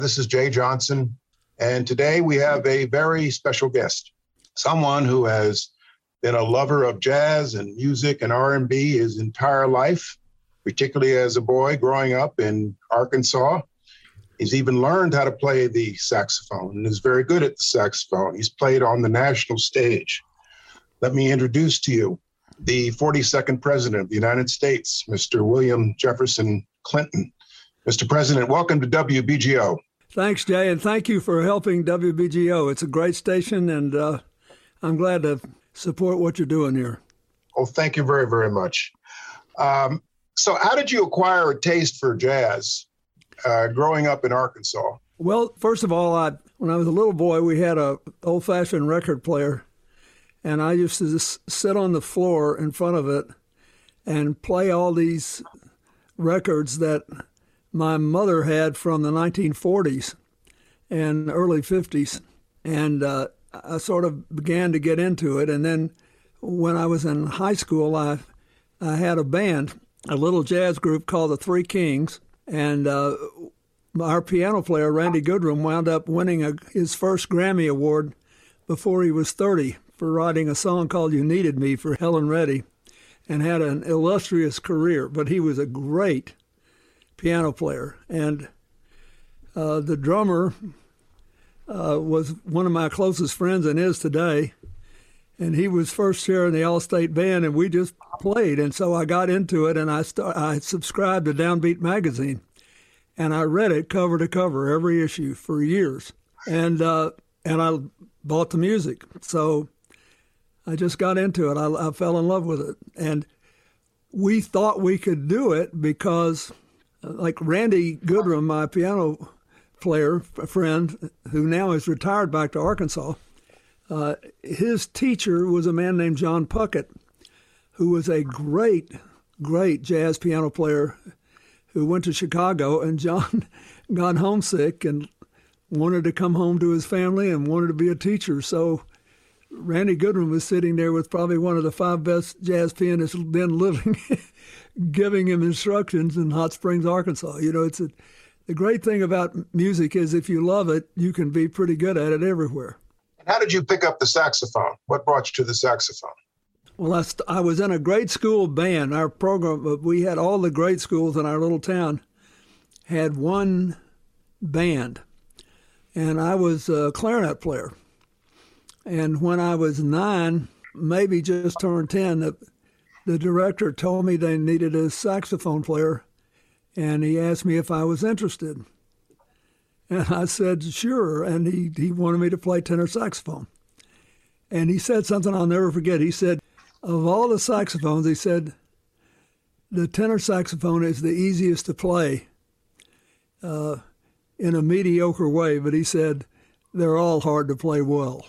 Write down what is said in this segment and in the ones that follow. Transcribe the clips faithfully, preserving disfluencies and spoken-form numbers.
This is Jay Johnson, and today we have a very special guest, someone who has been a lover of jazz and music and R and B his entire life, particularly as a boy growing up in Arkansas. He's even learned how to play the saxophone and is very good at the saxophone. He's played on the national stage. Let me introduce to you the forty-second President of the United States, Mister William Jefferson Clinton. Mister President, welcome to W B G O. Thanks, Jay, and thank you for helping W B G O. It's a great station, and uh, I'm glad to support what you're doing here. Oh, thank you very, very much. Um, so how did you acquire a taste for jazz uh, growing up in Arkansas? Well, first of all, I, when I was a little boy, we had a old-fashioned record player, and I used to just sit on the floor in front of it and play all these records that my mother had from the nineteen forties and early fifties. And uh, I sort of began to get into it. And then when I was in high school, I I had a band, a little jazz group called the Three Kings. And uh, our piano player, Randy Goodrum, wound up winning a, his first Grammy Award before he was thirty for writing a song called You Needed Me for Helen Reddy, and had an illustrious career. But he was a great piano player. And uh, the drummer uh, was one of my closest friends and is today. And he was first chair in the All-State Band, and we just played. And so I got into it, and I start, I subscribed to Downbeat magazine, and I read it cover to cover, every issue, for years. And uh, and I bought the music. So I just got into it. I, I fell in love with it. And we thought we could do it because, like Randy Goodrum, my piano player friend, who now is retired back to Arkansas, uh, his teacher was a man named John Puckett, who was a great, great jazz piano player who went to Chicago. And John got homesick and wanted to come home to his family and wanted to be a teacher. So Randy Goodrum was sitting there with probably one of the five best jazz pianists then living, giving him instructions in Hot Springs, Arkansas. You know, it's a, the great thing about music is if you love it, you can be pretty good at it everywhere. And how did you pick up the saxophone? What brought you to the saxophone? Well, I, st- I was in a grade school band. Our program, we had all the grade schools in our little town had one band, and I was a clarinet player. And when I was nine, maybe just turned ten, the, the director told me they needed a saxophone player, and he asked me if I was interested. And I said, sure, and he, he wanted me to play tenor saxophone. And he said something I'll never forget. He said, of all the saxophones, he said, the tenor saxophone is the easiest to play uh, in a mediocre way, but he said, they're all hard to play well.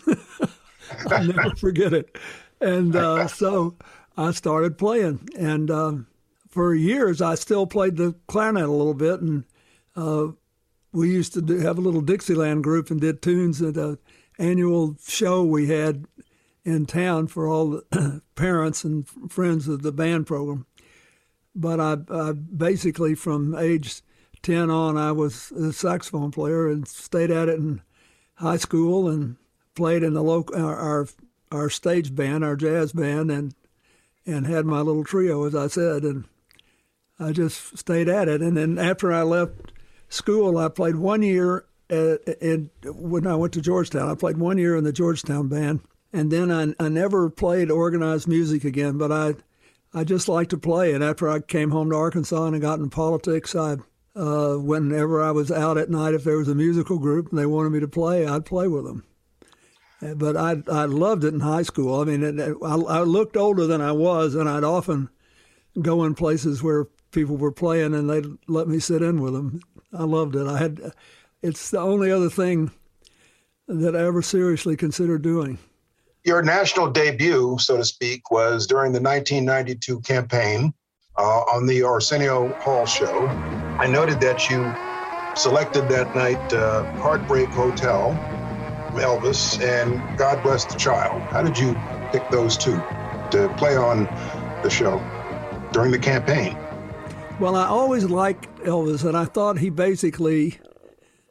I'll never forget it. And uh, so I started playing. And um, for years, I still played the clarinet a little bit. And uh, we used to do, have a little Dixieland group and did tunes at an annual show we had in town for all the parents and friends of the band program. But I, I basically, from age ten on, I was a saxophone player and stayed at it in high school and played in the local our, our our stage band, our jazz band, and and had my little trio, as I said, and I just stayed at it. And then after I left school, I played one year at, at, when I went to Georgetown. I played one year in the Georgetown band, and then I, I never played organized music again. But I I just liked to play. And after I came home to Arkansas and I got in politics, I Uh, whenever I was out at night, if there was a musical group and they wanted me to play, I'd play with them. But I I loved it in high school. I mean, it, I, I looked older than I was, and I'd often go in places where people were playing and they'd let me sit in with them. I loved it. I had. It's the only other thing that I ever seriously considered doing. Your national debut, so to speak, was during the nineteen ninety-two campaign uh, on the Arsenio Hall show. I noted that you selected that night uh, Heartbreak Hotel, Elvis, and God Bless the Child. How did you pick those two to play on the show during the campaign? Well, I always liked Elvis, and I thought he basically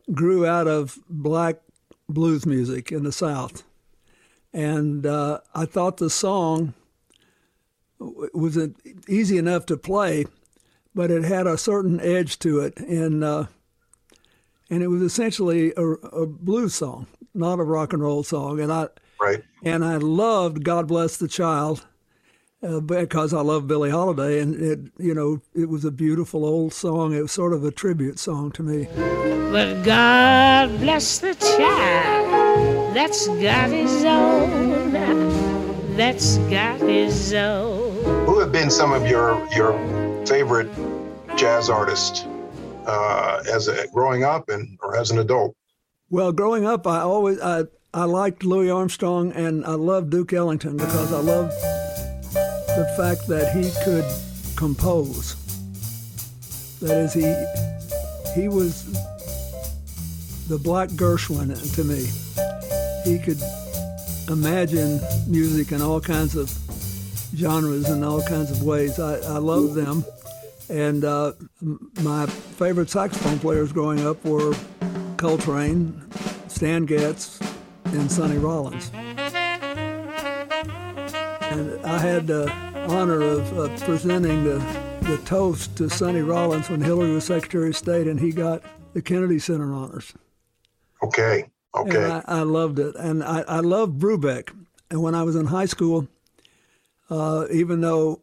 grew out of black blues music in the South. And uh, I thought the song was easy enough to play, but it had a certain edge to it. And uh, and it was essentially a, a blues song, not a rock and roll song. And I, right. and I loved God Bless the Child uh, because I love Billie Holiday. And, it, you know, it was a beautiful old song. It was sort of a tribute song to me. But God bless the child that's got his own, that's got his own. Who have been some of your your favorite jazz artists uh, as a, growing up and or as an adult? Well, growing up, I always I, I liked Louis Armstrong, and I loved Duke Ellington because I loved the fact that he could compose. That is, he he was the Black Gershwin to me. He could imagine music in all kinds of genres and all kinds of ways. I, I love them. And uh, my favorite saxophone players growing up were Coltrane, Stan Getz, and Sonny Rollins. And I had the honor of uh, presenting the, the toast to Sonny Rollins when Hillary was Secretary of State, and he got the Kennedy Center honors. Okay, okay. And I, I loved it. And I, I loved Brubeck. And when I was in high school, uh, even though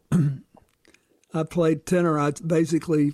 I played tenor, I basically,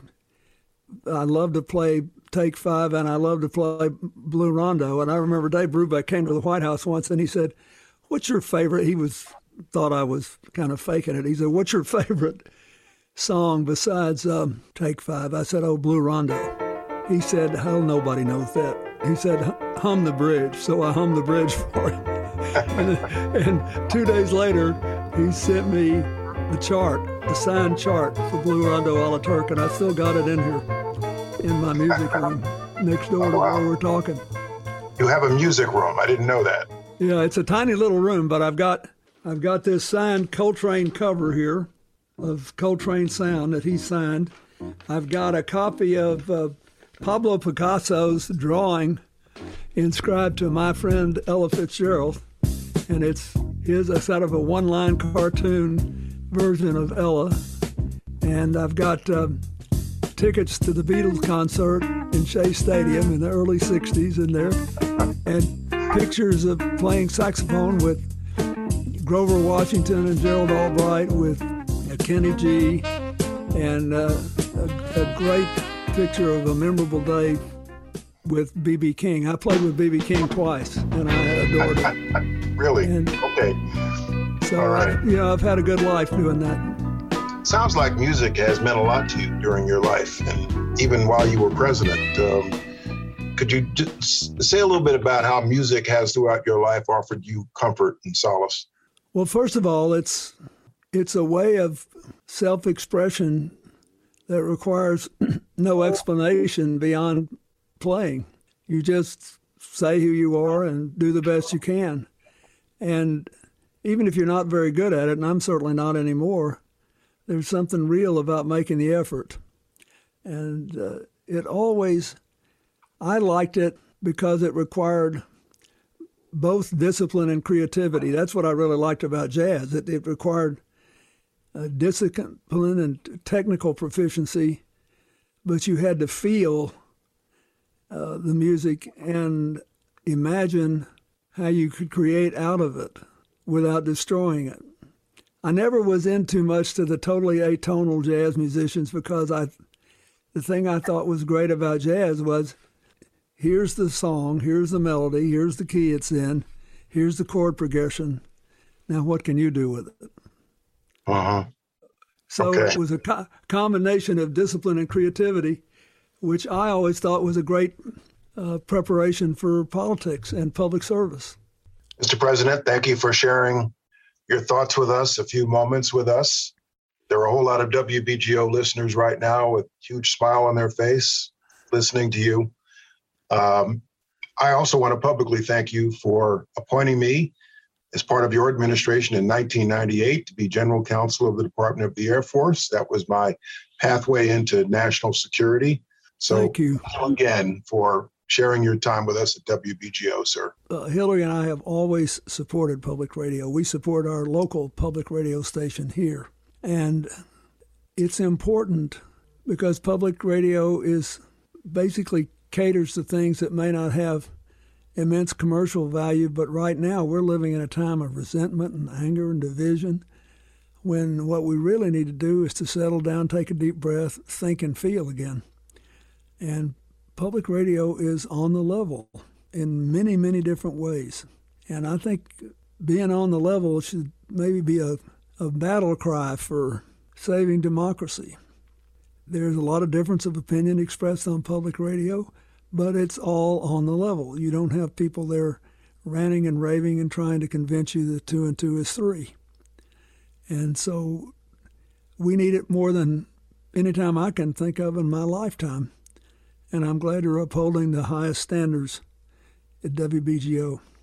I loved to play Take Five, and I loved to play Blue Rondo. And I remember Dave Brubeck came to the White House once, and he said, "What's your favorite?" He was thought I was kind of faking it. He said, "What's your favorite song besides um, Take Five?" I said, "Oh, Blue Rondo." He said, "Hell, nobody knows that." He said, "Hum the bridge." So I hummed the bridge for him. and, and two days later, he sent me the chart, the signed chart for Blue Rondo a la Turk, and I still got it in here in my music room next door to where we're talking. You have a music room. I didn't know that. Yeah, it's a tiny little room, but I've got I've got this signed Coltrane cover here of Coltrane Sound that he signed. I've got a copy of uh, Pablo Picasso's drawing inscribed to my friend Ella Fitzgerald, and it's his a set of a one-line cartoon version of Ella. And I've got uh, tickets to the Beatles concert in Shea Stadium in the early sixties in there, and pictures of playing saxophone with Grover Washington and Gerald Albright, with uh, Kenny G, and uh, a, a great picture of a memorable day with B B King. I played with B B King twice, and I adored it. Really? And okay. So, all right. I've, you know, I've had a good life doing that. Sounds like music has meant a lot to you during your life, and even while you were president. Um, could you just say a little bit about how music has throughout your life offered you comfort and solace? Well, first of all, it's it's a way of self-expression that requires no explanation beyond playing. You just say who you are and do the best you can. And even if you're not very good at it, and I'm certainly not anymore, there's something real about making the effort. And uh, it always, I liked it because it required both discipline and creativity. That's what I really liked about jazz. It, it required uh, discipline and technical proficiency, but you had to feel uh, the music and imagine how you could create out of it without destroying it. I never was into much to the totally atonal jazz musicians because I, the thing I thought was great about jazz was, here's the song, here's the melody, here's the key it's in, here's the chord progression. Now what can you do with it? Uh-huh. So okay. It was a co- combination of discipline and creativity, which I always thought was a great uh, preparation for politics and public service. Mister President, thank you for sharing your thoughts with us, a few moments with us. There are a whole lot of W B G O listeners right now with a huge smile on their face listening to you. Um, I also want to publicly thank you for appointing me as part of your administration in nineteen ninety-eight to be General Counsel of the Department of the Air Force. That was my pathway into national security. So thank you again for sharing your time with us at W B G O, sir. Uh, Hillary and I have always supported public radio. We support our local public radio station here. And it's important because public radio is basically caters to things that may not have immense commercial value, but right now we're living in a time of resentment and anger and division, when what we really need to do is to settle down, take a deep breath, think and feel again. And public radio is on the level in many, many different ways. And I think being on the level should maybe be a, a battle cry for saving democracy. There's a lot of difference of opinion expressed on public radio, but it's all on the level. You don't have people there ranting and raving and trying to convince you that two and two is three. And so we need it more than any time I can think of in my lifetime. And I'm glad you're upholding the highest standards at W B G O.